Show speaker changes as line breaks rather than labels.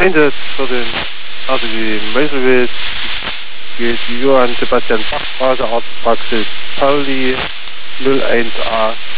Einsatz für den RTW Meuselwitz gilt die Johann Sebastian Bach Straße Arztpraxis Pauli 01A